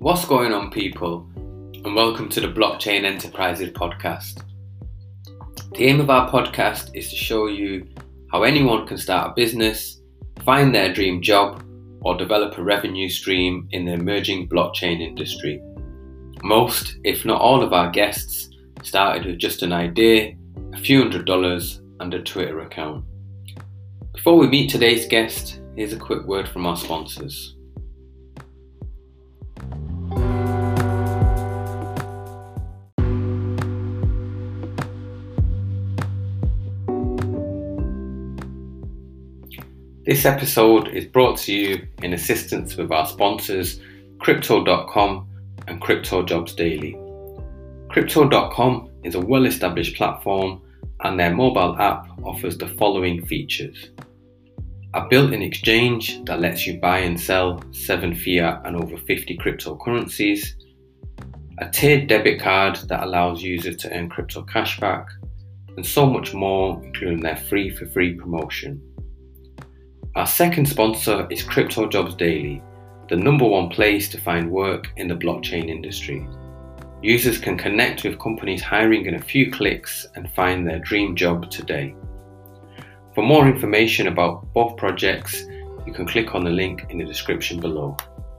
What's going on, people, and welcome to the Blockchain Enterprises podcast. The aim of our podcast is to show you how anyone can start a business, find their dream job, or develop a revenue stream in the emerging blockchain industry. Most, if not all, of our guests started with just an idea, a few $100s, and a Twitter account. Before we meet today's guest, here's a quick word from our sponsors. This episode is brought to you in assistance with our sponsors, Crypto.com and Crypto Jobs Daily. Crypto.com is a well-established platform and their mobile app offers the following features. A built-in exchange that lets you buy and sell 7 fiat and over 50 cryptocurrencies, a tiered debit card that allows users to earn crypto cashback, and so much more, including their free for free promotion. Our second sponsor is Crypto Jobs Daily, the number one place to find work in the blockchain industry. Users can connect with companies hiring in a few clicks and find their dream job today. For more information about both projects, you can click on the link in the description below.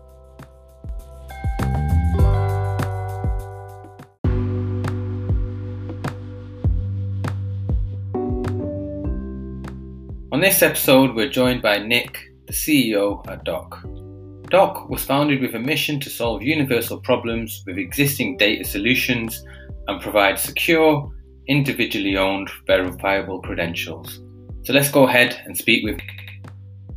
On this episode, we're joined by Nick, the CEO at Doc. Doc was founded with a mission to solve universal problems with existing data solutions and provide secure, individually owned, verifiable credentials. So let's go ahead and speak with Nick.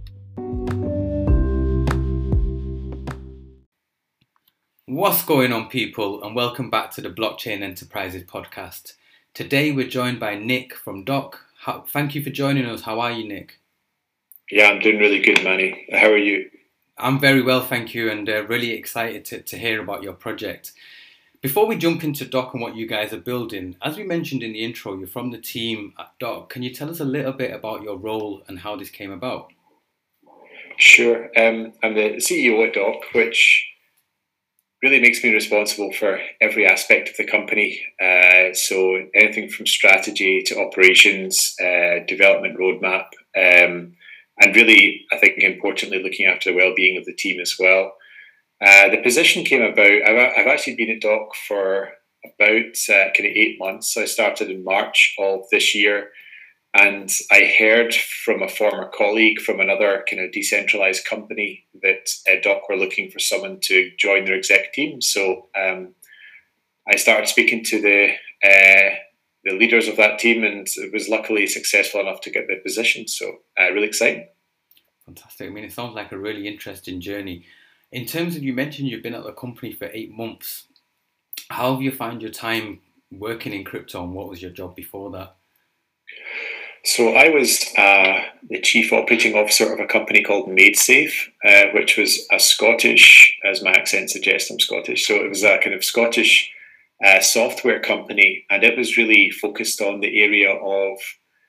What's going on, people, and welcome back to the Blockchain Enterprises podcast. Today we're joined by Nick from Doc. Thank you for joining us. How are you, Nick? Yeah, I'm doing really good, Manny. How are you? I'm very well, thank you, and really excited to hear about your project. Before we jump into Doc and what you guys are building, as we mentioned in the intro, you're from the team at Doc. Can you tell us a little bit about your role and how this came about? Sure. I'm the CEO at Doc, which really makes me responsible for every aspect of the company. So anything from strategy to operations, development roadmap, and really, I think importantly, looking after the well-being of the team as well. The position came about, I've actually been at Doc for about kind of 8 months. So I started in March of this year, and I heard from a former colleague from another kind of decentralized company that Doc were looking for someone to join their exec team. So I started speaking to the leaders of that team, and was luckily successful enough to get the position. So really exciting. Fantastic. I mean, it sounds like a really interesting journey. In terms of, you mentioned you've been at the company for 8 months. How have you found your time working in crypto, and what was your job before that? So I was the chief operating officer of a company called MadeSafe, which was a Scottish, as my accent suggests, I'm Scottish. So it was a kind of Scottish software company, and it was really focused on the area of,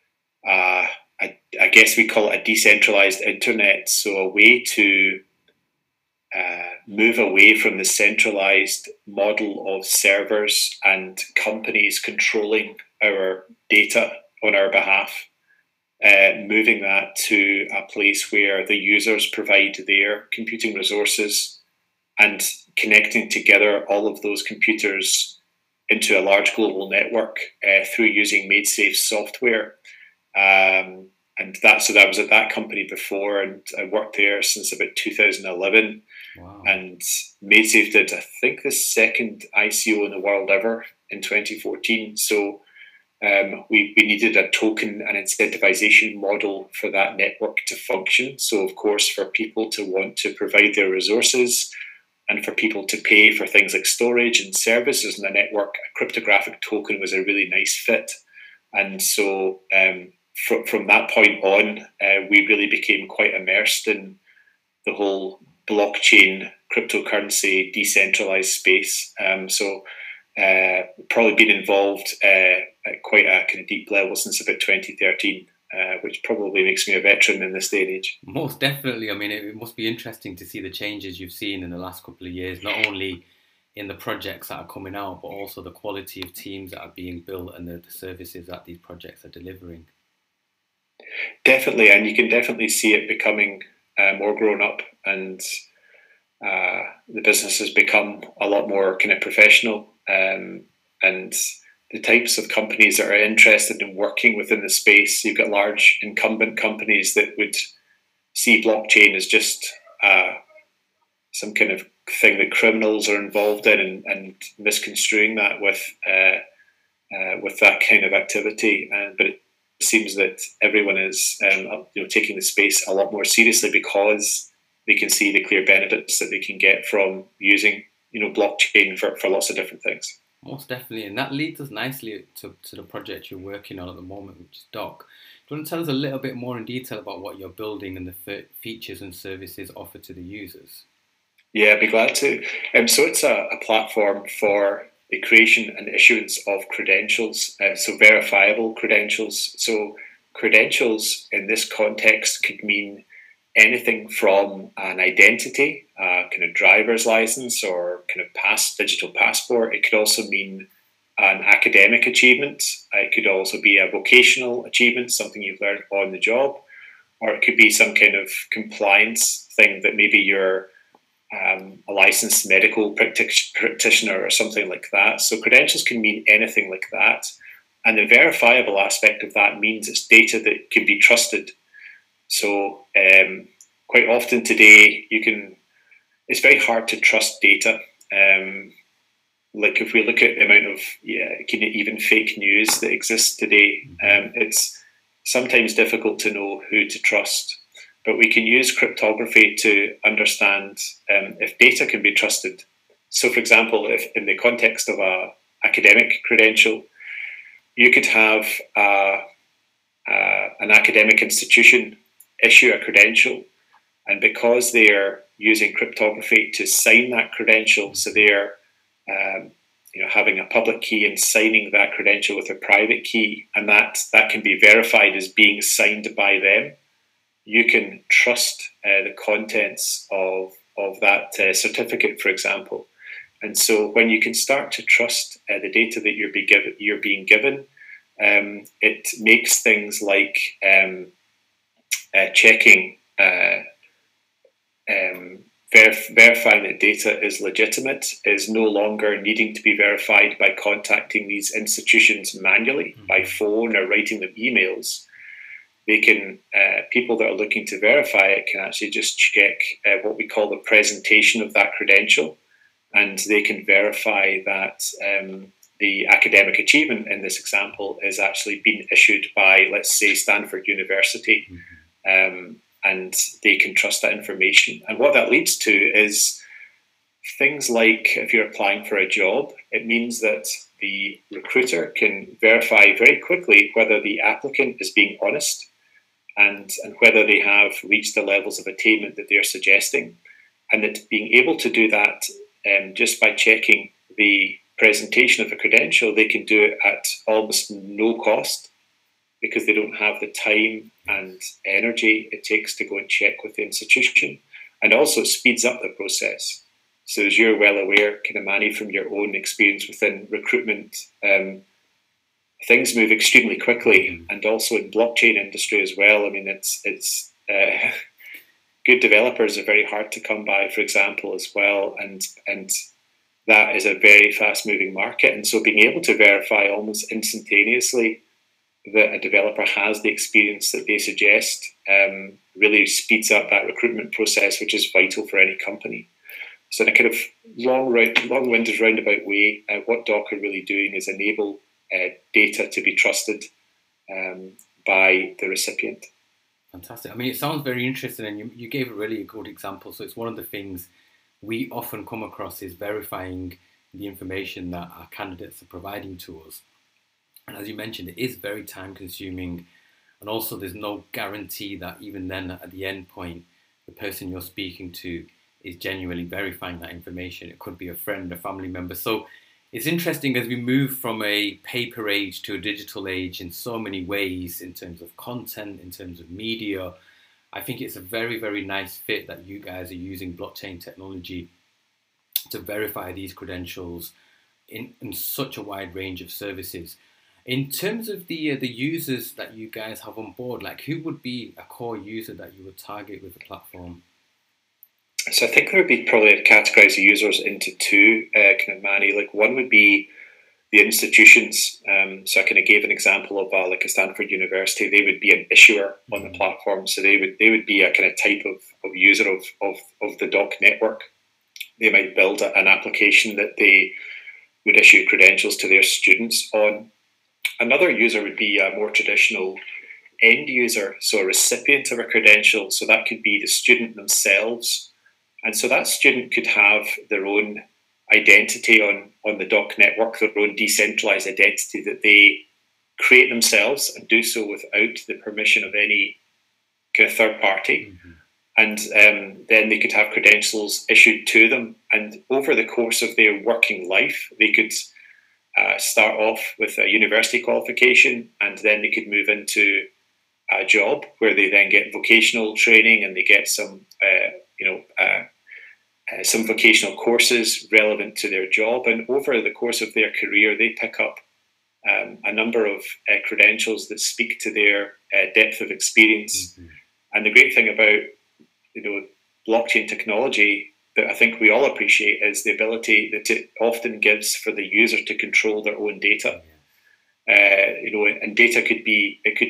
I guess we call it a decentralized internet. So a way to move away from the centralized model of servers and companies controlling our data on our behalf, moving that to a place where the users provide their computing resources and connecting together all of those computers into a large global network through using MadeSafe software. And so that was at that company before, and I worked there since about 2011. Wow. And MadeSafe did, I think, the second ICO in the world ever in 2014. So we needed a token and incentivization model for that network to function. So, of course, for people to want to provide their resources and for people to pay for things like storage and services in the network, a cryptographic token was a really nice fit. And so from that point on, we really became quite immersed in the whole blockchain, cryptocurrency, decentralized space. Probably been involved at quite a kind of deep level since about 2013. which probably makes me a veteran in this day and age. Most definitely. I mean, it must be interesting to see the changes you've seen in the last couple of years, not only in the projects that are coming out, but also the quality of teams that are being built and the services that these projects are delivering. Definitely, and you can definitely see it becoming more grown up, and the business has become a lot more kind of professional, and the types of companies that are interested in working within the space. You've got large incumbent companies that would see blockchain as just some kind of thing that criminals are involved in, and misconstruing that with that kind of activity. But it seems that everyone is taking the space a lot more seriously, because they can see the clear benefits that they can get from using blockchain for lots of different things. Most definitely, and that leads us nicely to the project you're working on at the moment, which is Dock. Do you want to tell us a little bit more in detail about what you're building and the features and services offered to the users? Yeah, I'd be glad to. So it's a platform for the creation and issuance of credentials, so verifiable credentials. So credentials in this context could mean anything from an identity, kind of driver's license, or kind of digital passport. It could also mean an academic achievement. It could also be a vocational achievement, something you've learned on the job, or it could be some kind of compliance thing that maybe you're a licensed medical practitioner or something like that. So credentials can mean anything like that. And the verifiable aspect of that means it's data that can be trusted. So quite often today, it's very hard to trust data. Like if we look at the amount of even fake news that exists today, it's sometimes difficult to know who to trust. But we can use cryptography to understand if data can be trusted. So, for example, if in the context of an academic credential, you could have an academic institution issue a credential, and because they're using cryptography to sign that credential, so they're having a public key and signing that credential with a private key, and that can be verified as being signed by them, you can trust the contents of that certificate, for example. And so when you can start to trust the data that you're being given, it makes things like checking, verifying that data is legitimate is no longer needing to be verified by contacting these institutions manually by phone or writing them emails. They can, people that are looking to verify it can actually just check what we call the presentation of that credential, and they can verify that the academic achievement in this example is actually being issued by, let's say, Stanford University, and they can trust that information. And what that leads to is things like if you're applying for a job, it means that the recruiter can verify very quickly whether the applicant is being honest, and whether they have reached the levels of attainment that they're suggesting. And that being able to do that just by checking the presentation of a credential, they can do it at almost no cost, because they don't have the time and energy it takes to go and check with the institution. And also it speeds up the process. So as you're well aware, kind of Manny, from your own experience within recruitment, things move extremely quickly, and also in blockchain industry as well. I mean, it's good developers are very hard to come by, for example, as well, and that is a very fast moving market. And so being able to verify almost instantaneously that a developer has the experience that they suggest really speeds up that recruitment process, which is vital for any company. So in a kind of long-winded roundabout way, what Dock are really doing is enable data to be trusted by the recipient. Fantastic. I mean, it sounds very interesting, and you gave a really good example. So it's one of the things we often come across is verifying the information that our candidates are providing to us. And as you mentioned, it is very time consuming, and also there's no guarantee that even then at the end point, the person you're speaking to is genuinely verifying that information. It could be a friend, a family member. So It's interesting as we move from a paper age to a digital age in so many ways, in terms of content, in terms of media. I think it's a very, very nice fit that you guys are using blockchain technology to verify these credentials in such a wide range of services. In terms of the users that you guys have on board, like who would be a core user that you would target with the platform? So I think there would be probably categorize the users into two, kind of Manny. Like one would be the institutions. So I kind of gave an example of like a Stanford University. They would be an issuer on the platform, so they would be a kind of type of user of the Doc network. They might build an application that they would issue credentials to their students on. Another user would be a more traditional end user, so a recipient of a credential. So that could be the student themselves. And so that student could have their own identity on the Doc network, their own decentralized identity that they create themselves and do so without the permission of any kind of third party. Mm-hmm. And then they could have credentials issued to them. And over the course of their working life, they could start off with a university qualification, and then they could move into a job where they then get vocational training and they get some vocational courses relevant to their job. And over the course of their career, they pick up a number of credentials that speak to their depth of experience. Mm-hmm. And the great thing about blockchain technology that I think we all appreciate is the ability that it often gives for the user to control their own data. And data could be a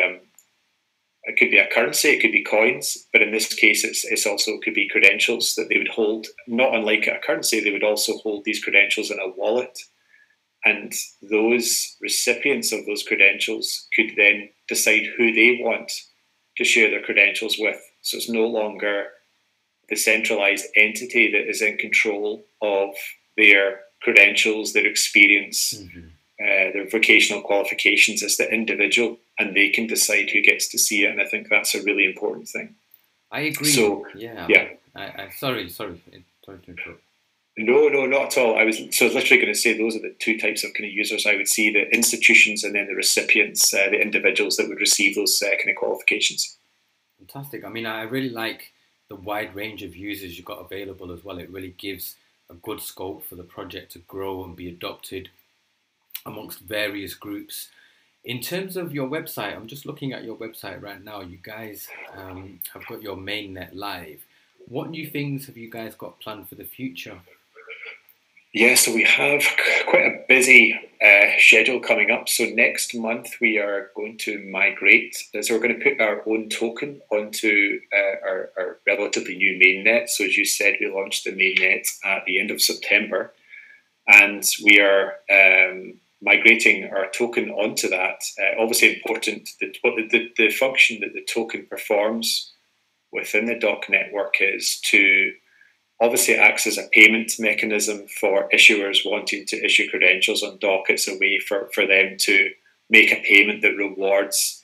currency, it could be coins, but in this case, it's also could be credentials that they would hold. Not unlike a currency, they would also hold these credentials in a wallet, and those recipients of those credentials could then decide who they want to share their credentials with. So it's no longer the centralized entity that is in control of their credentials, their experience, mm-hmm. Their vocational qualifications. It's the individual, and they can decide who gets to see it. And I think that's a really important thing. I agree. So, yeah. Sorry to interrupt. No, not at all. I was literally going to say those are the two types of kind of users I would see: the institutions and then the recipients, the individuals that would receive those kind of qualifications. Fantastic. I mean, I really like the wide range of users you've got available as well. It really gives a good scope for the project to grow and be adopted amongst various groups. In terms of your website, I'm just looking at your website right now. You guys have got your mainnet live. What new things have you guys got planned for the future? Yeah, so we have quite a busy schedule coming up. So next month we are going to migrate. So we're going to put our own token onto our relatively new mainnet. So as you said, we launched the mainnet at the end of September, and we are migrating our token onto that. Obviously important, the function that the token performs within the Doc network is to obviously acts as a payment mechanism for issuers wanting to issue credentials on Doc. It's a way for them to make a payment that rewards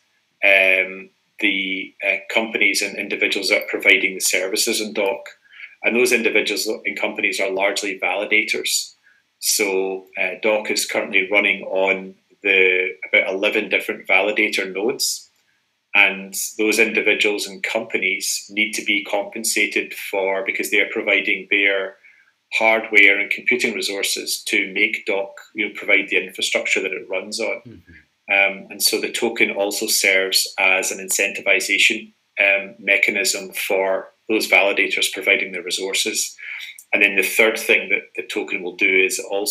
the companies and individuals that are providing the services on Doc. And those individuals and companies are largely validators. So Doc is currently running on about 11 different validator nodes. And those individuals and companies need to be compensated for, because they are providing their hardware and computing resources to make Doc, provide the infrastructure that it runs on. Mm-hmm. And so the token also serves as an incentivization mechanism for those validators providing the resources. And then the third thing that the token will do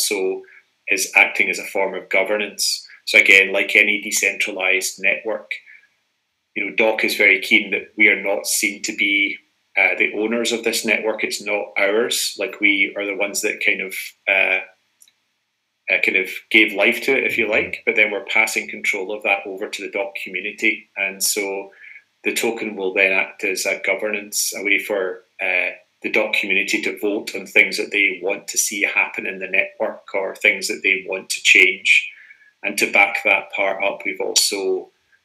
is acting as a form of governance. So again, like any decentralized network, Doc is very keen that we are not seen to be the owners of this network. It's not ours. Like, we are the ones that kind of gave life to it, if you like. But then we're passing control of that over to the Doc community, and so the token will then act as a governance, a way for the Doc community to vote on things that they want to see happen in the network, or things that they want to change. And to back that part up, we've also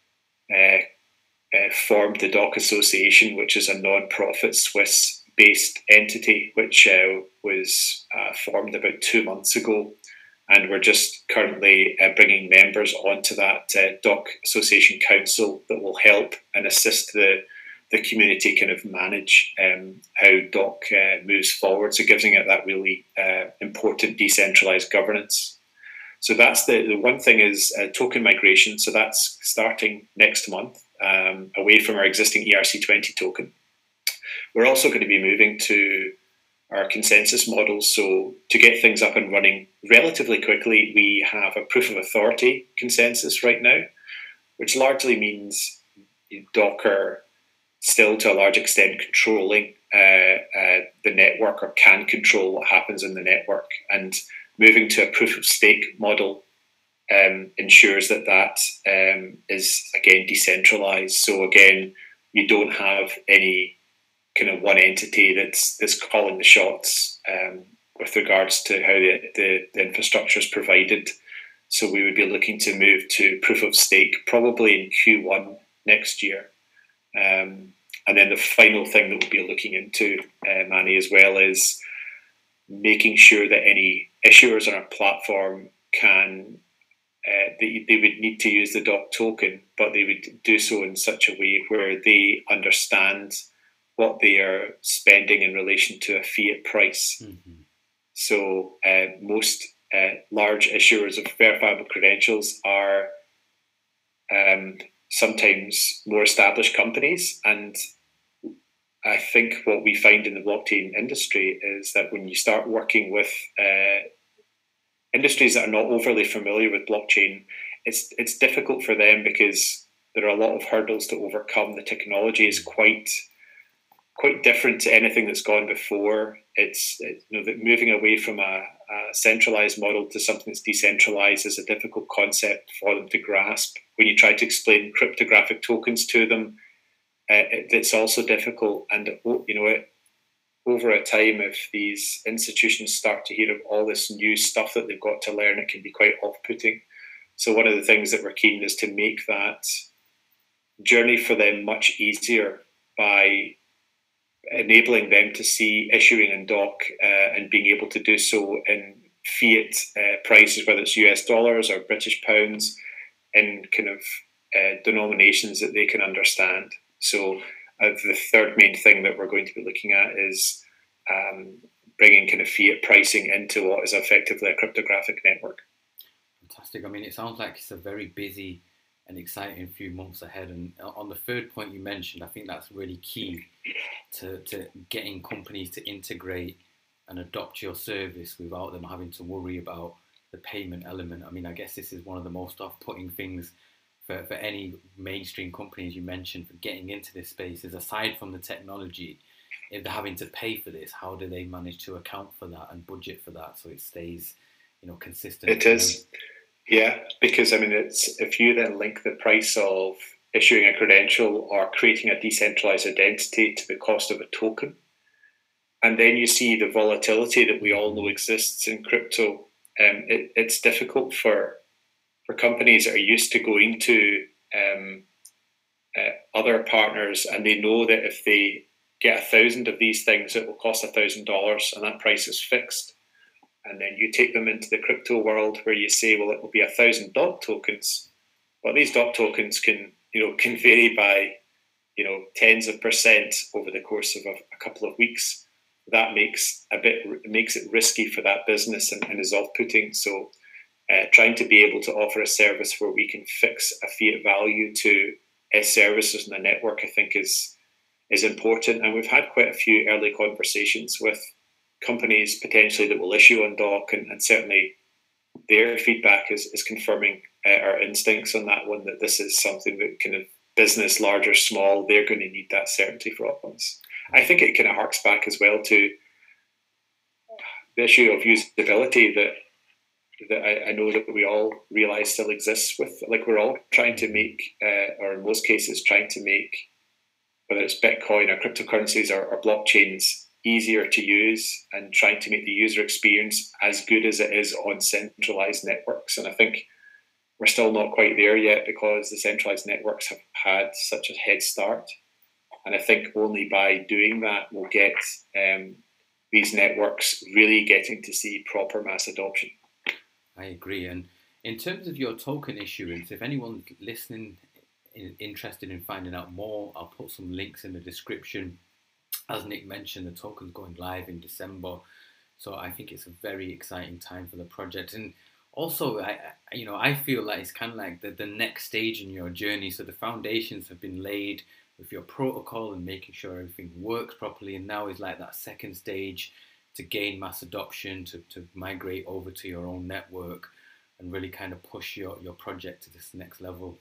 formed the Doc Association, which is a non-profit Swiss-based entity, which was formed about 2 months ago. And we're just currently bringing members onto that Dock Association Council that will help and assist the community kind of manage how Dock moves forward. So giving it that really important decentralized governance. So that's the one thing is token migration. So that's starting next month away from our existing ERC20 token. We're also going to be moving to our consensus models. So to get things up and running relatively quickly, we have a proof of authority consensus right now, which largely means Docker still to a large extent controlling the network, or can control what happens in the network. And moving to a proof of stake model ensures that is again decentralized. So again, you don't have any kind of one entity that's calling the shots with regards to how the infrastructure is provided. So we would be looking to move to proof of stake probably in Q1 next year. And then the final thing that we'll be looking into, Manny, as well, is making sure that any issuers on our platform can, they would need to use the Dock token, but they would do so in such a way where they understand what they are spending in relation to a fiat price. Mm-hmm. So most large issuers of verifiable credentials are sometimes more established companies. And I think what we find in the blockchain industry is that when you start working with industries that are not overly familiar with blockchain, it's difficult for them because there are a lot of hurdles to overcome. The technology is quite different to anything that's gone before. It's that moving away from a centralized model to something that's decentralized is a difficult concept for them to grasp. When you try to explain cryptographic tokens to them, it's also difficult. And over a time, if these institutions start to hear of all this new stuff that they've got to learn, it can be quite off-putting. So one of the things that we're keen is to make that journey for them much easier by enabling them to see issuing in Dock and being able to do so in fiat prices, whether it's US dollars or British pounds, in kind of denominations that they can understand. So the third main thing that we're going to be looking at is bringing kind of fiat pricing into what is effectively a cryptographic network. Fantastic. I mean, it sounds like it's a very busy and exciting few months ahead. And on the third point you mentioned, I think that's really key to getting companies to integrate and adopt your service without them having to worry about the payment element. I mean, I guess this is one of the most off-putting things for any mainstream companies you mentioned for getting into this space, is aside from the technology, if they're having to pay for this, how do they manage to account for that and budget for that so it stays, consistent? It is. Yeah, because I mean, it's if you then link the price of issuing a credential or creating a decentralized identity to the cost of a token, and then you see the volatility that we all know exists in crypto, it's difficult for companies that are used to going to other partners, and they know that if they get 1,000 of these things, it will cost $1,000, and that price is fixed. And then you take them into the crypto world where you say, well, it will be 1,000 Dock tokens, but these Dock tokens can vary by, tens of percent over the course of a couple of weeks. That makes it risky for that business and is off-putting. So trying to be able to offer a service where we can fix a fiat value to services in the network, I think is important. And we've had quite a few early conversations with companies potentially that will issue on Dock, and certainly their feedback is confirming our instincts on that one, that this is something that kind of business, large or small, they're going to need that certainty for once. I think it kind of harks back as well to the issue of usability that I know that we all realize still exists with, like, we're all trying to make, or in most cases trying to make, whether it's Bitcoin or cryptocurrencies or blockchains, easier to use, and trying to make the user experience as good as it is on centralized networks. And I think we're still not quite there yet because the centralized networks have had such a head start. And I think only by doing that we'll get these networks really getting to see proper mass adoption. I agree. And in terms of your token issuance, if anyone's listening interested in finding out more, I'll put some links in the description. As Nick mentioned, the token's going live in December, so I think it's a very exciting time for the project. And also, I feel like it's kind of like the next stage in your journey. So the foundations have been laid with your protocol and making sure everything works properly, and now is like that second stage to gain mass adoption, to migrate over to your own network and really kind of push your project to this next level.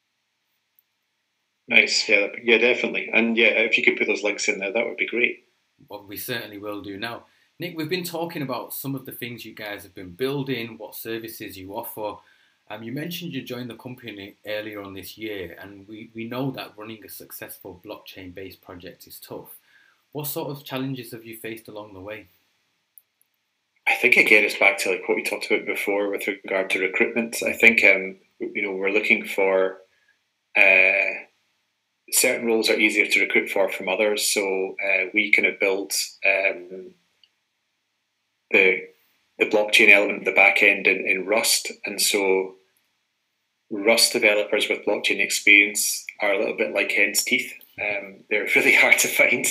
Nice, yeah, definitely. And yeah, if you could put those links in there, that would be great. Well, we certainly will do. Now, Nick, we've been talking about some of the things you guys have been building, what services you offer. You mentioned you joined the company earlier on this year, and we know that running a successful blockchain-based project is tough. What sort of challenges have you faced along the way? I think again it's back to like what we talked about before with regard to recruitment. I think we're looking for certain roles are easier to recruit for from others, so we kind of build the blockchain element, the back end in Rust, and so Rust developers with blockchain experience are a little bit like hen's teeth. They're really hard to find,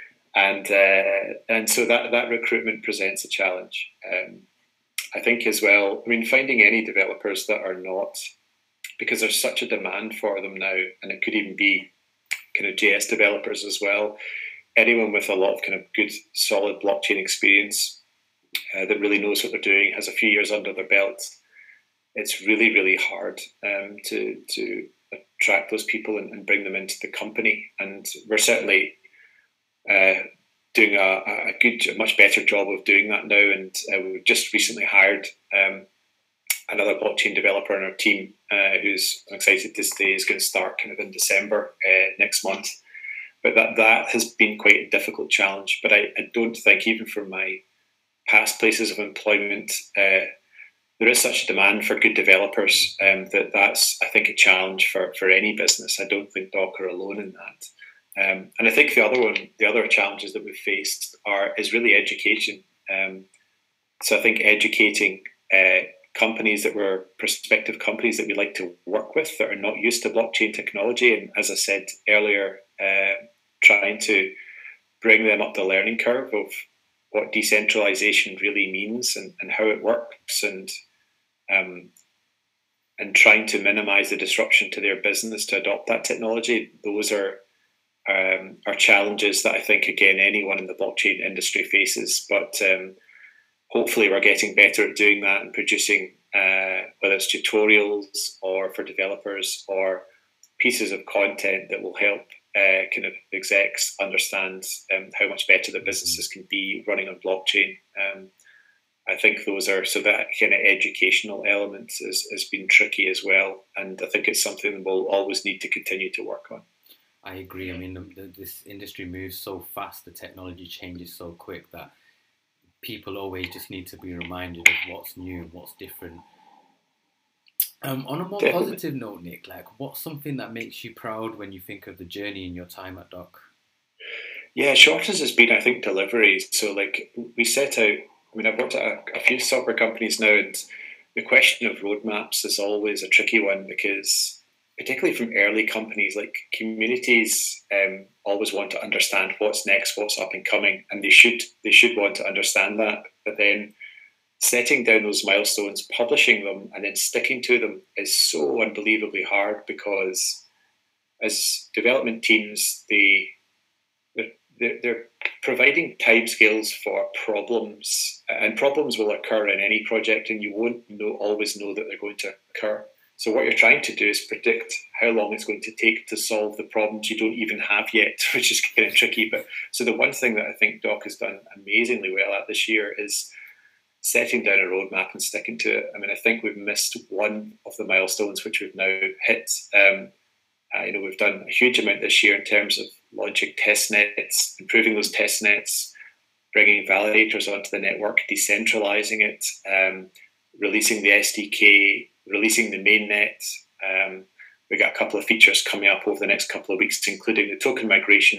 and so that recruitment presents a challenge. I think as well. I mean, finding any developers that are not, because there's such a demand for them now, and it could even be kind of JS developers as well. Anyone with a lot of kind of good, solid blockchain experience that really knows what they're doing, has a few years under their belt. It's really, really hard to attract those people and bring them into the company. And we're certainly doing a much better job of doing that now. And we've just recently hired another blockchain developer on our team who's, I'm excited to say, is going to start kind of in December next month. But that has been quite a difficult challenge. But I don't think, even from my past places of employment, there is such a demand for good developers that's, I think, a challenge for any business. I don't think Docker are alone in that. And I think the other challenges that we've faced is really education. So I think educating companies that were prospective companies that we like to work with that are not used to blockchain technology, and as I said earlier, trying to bring them up the learning curve of what decentralization really means and how it works, and trying to minimize the disruption to their business to adopt that technology. Those are challenges that I think, again, anyone in the blockchain industry faces. But hopefully we're getting better at doing that and producing, whether it's tutorials or for developers or pieces of content that will help kind of execs understand how much better their businesses can be running on blockchain. I think so that kind of educational element has been tricky as well. And I think it's something we'll always need to continue to work on. I agree. I mean, this industry moves so fast, the technology changes so quick that people always just need to be reminded of what's new and what's different. On a more positive note, Nick, what's something that makes you proud when you think of the journey in your time at Doc? Yeah, shortest has been, I think, deliveries. So we set out, I mean, I've worked at a few software companies now, and the question of roadmaps is always a tricky one, because particularly from early companies, like communities always want to understand what's next, what's up and coming, and they should want to understand that. But then setting down those milestones, publishing them, and then sticking to them is so unbelievably hard, because as development teams, they're providing timescales for problems, and problems will occur in any project, and you won't always know that they're going to occur. So what you're trying to do is predict how long it's going to take to solve the problems you don't even have yet, which is kind of tricky. But so the one thing that I think Doc has done amazingly well at this year is setting down a roadmap and sticking to it. I mean, I think we've missed one of the milestones, which we've now hit. We've done a huge amount this year in terms of launching test nets, improving those test nets, bringing validators onto the network, decentralizing it, releasing the SDK, releasing the mainnet. We got a couple of features coming up over the next couple of weeks, including the token migration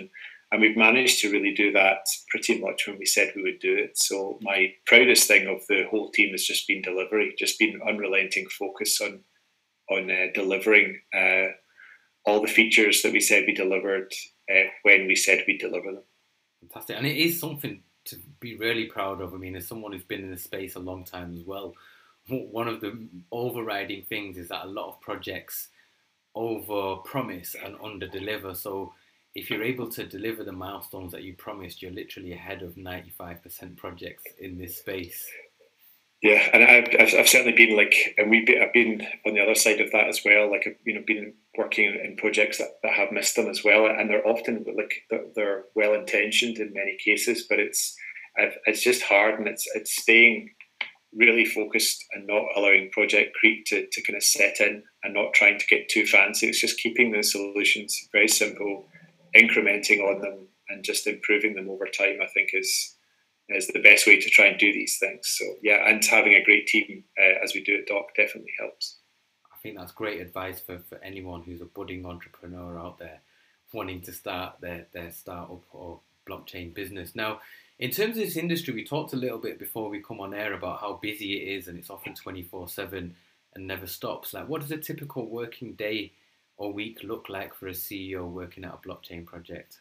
And we've managed to really do that pretty much when we said we would do it. So my proudest thing of the whole team has just been delivery, just been unrelenting focus on delivering all the features that we said we delivered when we said we'd deliver them. Fantastic. And it is something to be really proud of. I mean, as someone who's been in the space a long time as well, one of the overriding things is that a lot of projects over promise and under deliver. So if you're able to deliver the milestones that you promised, you're literally ahead of 95% projects in this space. Yeah, and I've certainly been I've been on the other side of that as well. Like, I've been working in projects that have missed them as well, and they're often they're well intentioned in many cases, but it's just hard, and it's staying really focused and not allowing project creep to kind of set in, and not trying to get too fancy. It's just keeping the solutions very simple, incrementing on them, and just improving them over time, I think is the best way to try and do these things. So yeah, and having a great team as we do at Dock definitely helps. I think that's great advice for anyone who's a budding entrepreneur out there wanting to start their startup or blockchain business. Now, in terms of this industry, we talked a little bit before we come on air about how busy it is, and it's often 24/7 and never stops. Like, what does a typical working day or week look like for a CEO working at a blockchain project?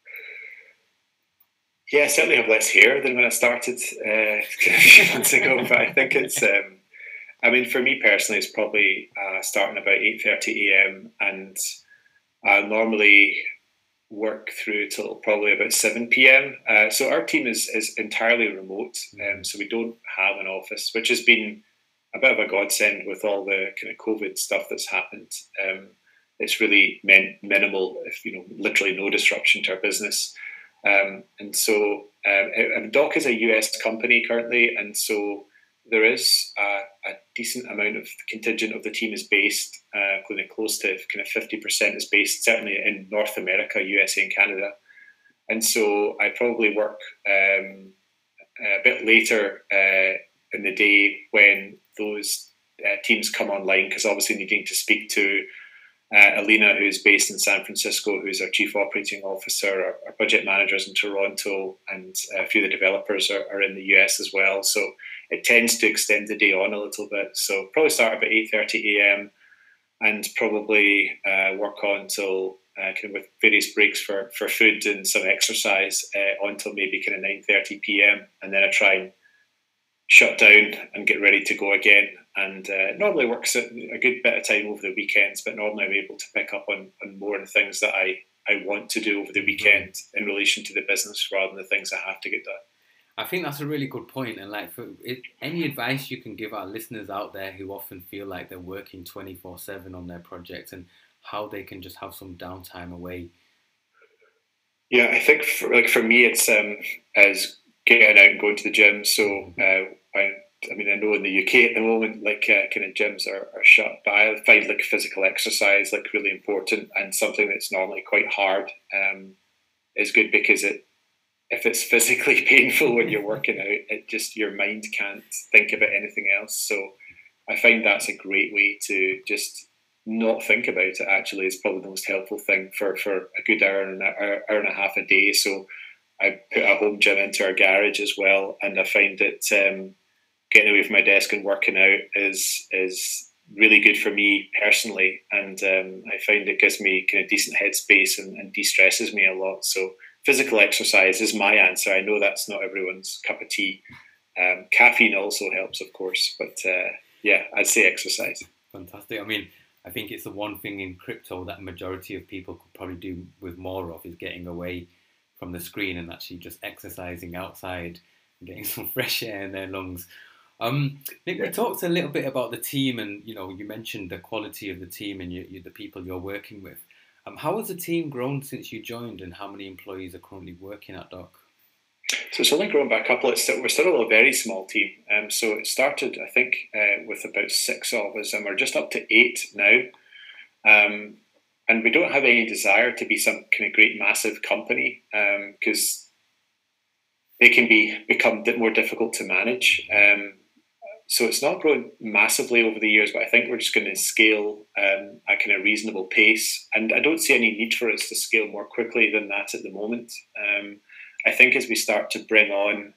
Yeah, I certainly have less hair than when I started a few months ago, but I think it's, for me personally, it's probably starting about 8:30 a.m. and I normally work through till probably about 7 p.m. So our team is entirely remote, so we don't have an office, which has been a bit of a godsend with all the kind of COVID stuff that's happened. It's really meant minimal, if literally no disruption to our business. And so Dock is a US company currently, and so there is a decent amount of the contingent of the team is based, close to kind of 50% is based certainly in North America, USA and Canada. And so I probably work a bit later in the day when those teams come online, because obviously needing to speak to Alina, who's based in San Francisco, who's our chief operating officer, our budget managers in Toronto, and a few of the developers are in the US as well. So it tends to extend the day on a little bit. So probably start about 8:30 a.m. and probably work on till kind of with various breaks for food and some exercise on till maybe kind of 9:30 p.m. And then I try and shut down and get ready to go again. And normally works a good bit of time over the weekends, but normally I'm able to pick up on more of the things that I want to do over the weekend in relation to the business rather than the things I have to get done. I think that's a really good point. And any advice you can give our listeners out there who often feel like they're working 24/7 on their projects, and how they can just have some downtime away? Yeah, I think for me, it's as getting out and going to the gym. So I know in the UK at the moment, kind of gyms are shut, but I find physical exercise really important, and something that's normally quite hard is good, because if it's physically painful when you're working out, your mind can't think about anything else. So I find that's a great way to just not think about it. Actually, is probably the most helpful thing for a good hour and a half a day. So I put a home gym into our garage as well, and I find that getting away from my desk and working out is really good for me personally, and I find it gives me kind of decent headspace and de-stresses me a lot. So physical exercise is my answer. I know that's not everyone's cup of tea. Caffeine also helps, of course, but I'd say exercise. Fantastic. I think it's the one thing in crypto that a majority of people could probably do with more of, is getting away from the screen and actually just exercising outside and getting some fresh air in their lungs. Nick, we talked a little bit about the team, and you mentioned the quality of the team and the people you're working with. How has the team grown since you joined, and how many employees are currently working at Dock? So it's only grown by a couple. We're still a very small team. So it started, I think, with about 6 of us, and we're just up to 8 now. And we don't have any desire to be some kind of great massive company, because they can become more difficult to manage. So it's not grown massively over the years, but I think we're just going to scale at kind of reasonable pace. And I don't see any need for us to scale more quickly than that at the moment. I think as we start to bring on,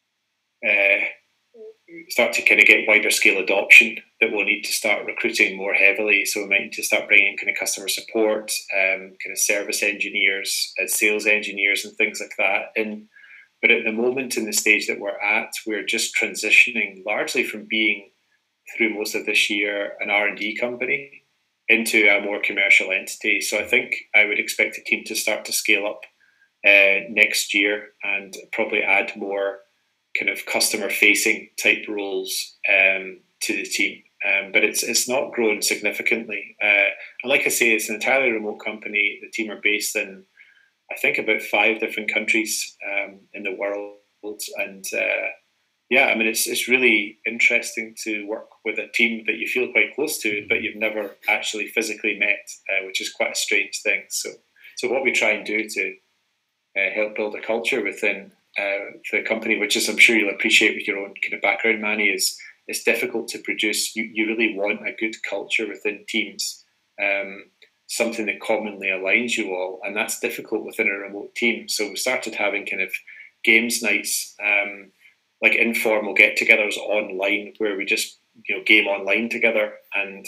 start to kind of get wider scale adoption, that we'll need to start recruiting more heavily. So we might need to start bringing kind of customer support, kind of service engineers, sales engineers, and things like that in. But at the moment, in the stage that we're at, we're just transitioning largely from being, through most of this year, an R&D company into a more commercial entity. So I think I would expect the team to start to scale up next year and probably add more kind of customer-facing type roles to the team. But it's not grown significantly. And like I say, it's an entirely remote company. The team are based in, I think, about 5 different countries in the world. And I mean, it's really interesting to work with a team that you feel quite close to, but you've never actually physically met, which is quite a strange thing. So what we try and do to help build a culture within the company, which is, I'm sure you'll appreciate with your own kind of background, Manny, is it's difficult to produce. You really want a good culture within teams. Something that commonly aligns you all, and that's difficult within a remote team. So we started having kind of games nights, like informal get-togethers online, where we just game online together, and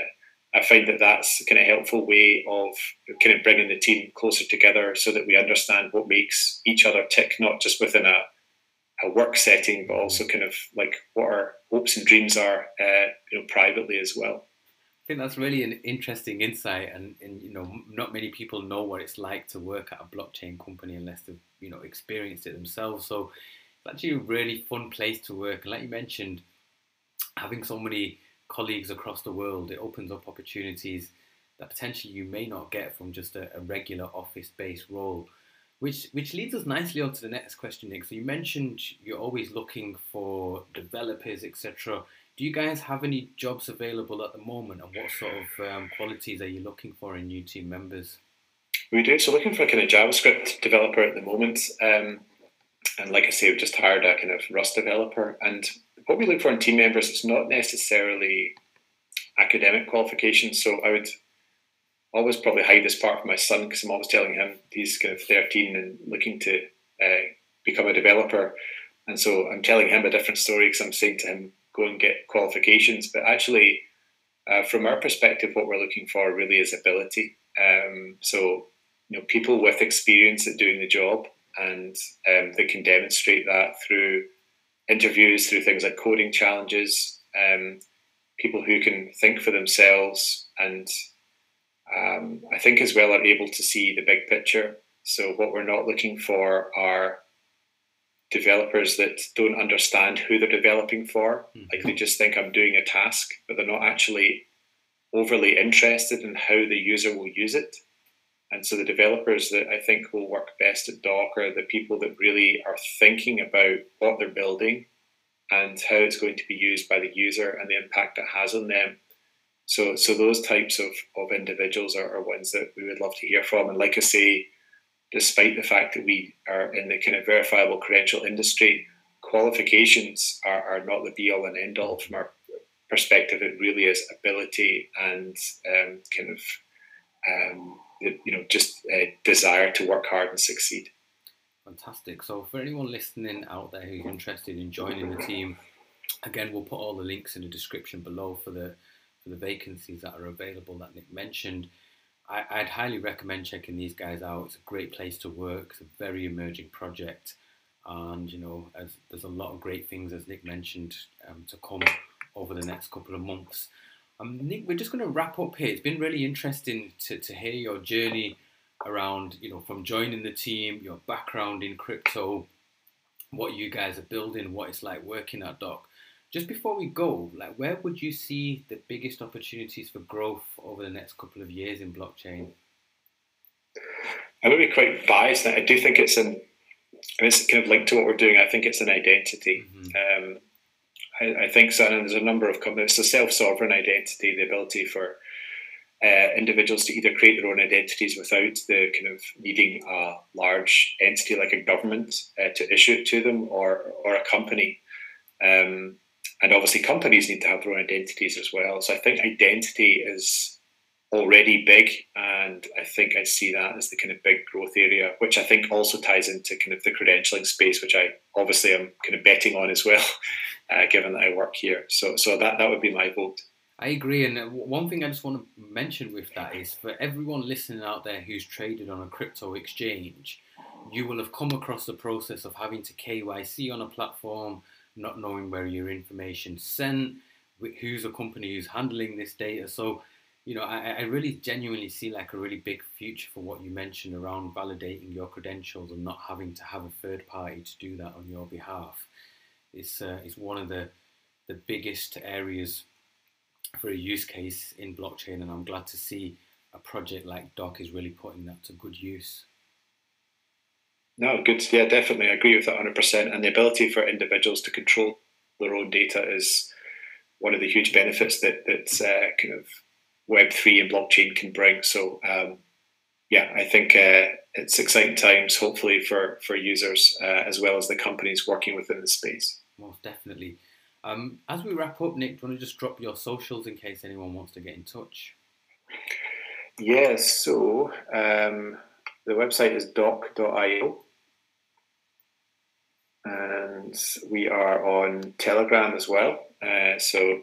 I find that that's a kind of helpful way of kind of bringing the team closer together, so that we understand what makes each other tick, not just within a work setting, but also kind of like what our hopes and dreams are, privately as well. I think that's really an interesting insight, and not many people know what it's like to work at a blockchain company unless they've experienced it themselves. So it's actually a really fun place to work, and like you mentioned, having so many colleagues across the world, it opens up opportunities that potentially you may not get from just a regular office-based role. Which leads us nicely on to the next question, Nick. So you mentioned you're always looking for developers, etc. Do you guys have any jobs available at the moment, and what sort of qualities are you looking for in new team members? We do. So looking for a kind of JavaScript developer at the moment. And like I say, we've just hired a kind of Rust developer. And what we look for in team members is not necessarily academic qualifications. So I would always probably hide this part from my son, because I'm always telling him he's kind of 13 and looking to become a developer. And so I'm telling him a different story, because I'm saying to him, go and get qualifications. But actually, from our perspective, what we're looking for really is ability. So people with experience at doing the job, and they can demonstrate that through interviews, through things like coding challenges, people who can think for themselves, and I think as well are able to see the big picture. So what we're not looking for are developers that don't understand who they're developing for. Like, they just think I'm doing a task, but they're not actually overly interested in how the user will use it. And so the developers that I think will work best at Dock are the people that really are thinking about what they're building and how it's going to be used by the user and the impact it has on them. So those types of individuals are ones that we would love to hear from. And like I say, despite the fact that we are in the kind of verifiable credential industry, qualifications are not the be all and end all. From our perspective, it really is ability and just a desire to work hard and succeed. Fantastic. So for anyone listening out there who's interested in joining the team, again, we'll put all the links in the description below for the vacancies that are available that Nick mentioned. I'd highly recommend checking these guys out. It's a great place to work. It's a very emerging project, and as there's a lot of great things, as Nick mentioned, to come over the next couple of months. Nick, we're just going to wrap up here. It's been really interesting to hear your journey around, from joining the team, your background in crypto, what you guys are building, what it's like working at Dock. Just before we go, where would you see the biggest opportunities for growth over the next couple of years in blockchain? I'm going to be quite biased. I do think it's kind of linked to what we're doing. I think it's an identity. I think so. And there's a number of companies. It's a self-sovereign identity, the ability for individuals to either create their own identities without the kind of needing a large entity like a government to issue it to them, or a company. And obviously companies need to have their own identities as well. So I think identity is already big, and I think I see that as the kind of big growth area, which I think also ties into kind of the credentialing space, which I obviously am kind of betting on as well, given that I work here. So that would be my vote. I agree, and one thing I just want to mention with that is for everyone listening out there who's traded on a crypto exchange, you will have come across the process of having to KYC on a platform, not knowing where your information's sent, who's a company who's handling this data. So, I really genuinely see like a really big future for what you mentioned around validating your credentials and not having to have a third party to do that on your behalf. It's one of the biggest areas for a use case in blockchain, and I'm glad to see a project like Doc is really putting that to good use. No, good. Yeah, definitely. I agree with that 100%. And the ability for individuals to control their own data is one of the huge benefits that kind of Web3 and blockchain can bring. So, I think it's exciting times, hopefully, for users as well as the companies working within the space. Most definitely. As we wrap up, Nick, do you want to just drop your socials in case anyone wants to get in touch? Yes, so the website is doc.io, and we are on Telegram as well, so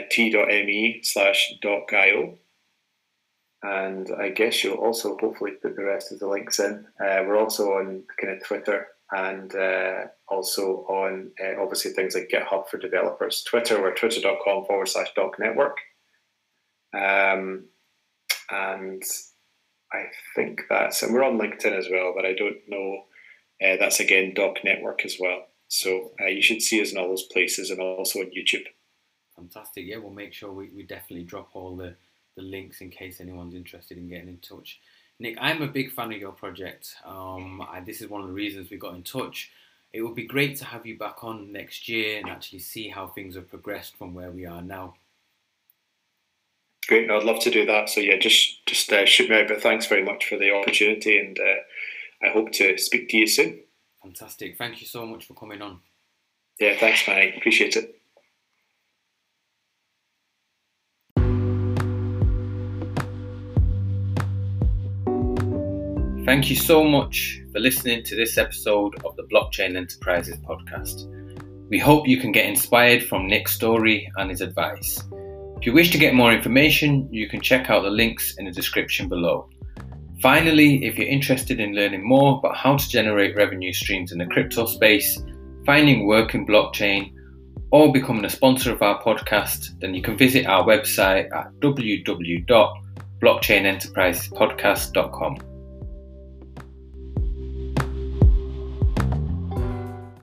t.me/doc.io, and I guess you'll also hopefully put the rest of the links in. We're also on kind of Twitter, and also on obviously things like GitHub for developers. Twitter, we're twitter.com/docnetwork. And I think and we're on LinkedIn as well, but I don't know, that's again Doc Network as well. So you should see us in all those places, and also on YouTube. Fantastic. Yeah, we'll make sure we definitely drop all the links in case anyone's interested in getting in touch. Nick, I'm a big fan of your project. This is one of the reasons we got in touch. It would be great to have you back on next year and actually see how things have progressed from where we are now. Great, I'd love to do that. So yeah, just shoot me out. But thanks very much for the opportunity, and I hope to speak to you soon. Fantastic. Thank you so much for coming on. Yeah, thanks, Manny. Appreciate it. Thank you so much for listening to this episode of the Blockchain Enterprises podcast. We hope you can get inspired from Nick's story and his advice. If you wish to get more information, you can check out the links in the description below. Finally, if you're interested in learning more about how to generate revenue streams in the crypto space, finding work in blockchain, or becoming a sponsor of our podcast, then you can visit our website at www.blockchainenterprisespodcast.com.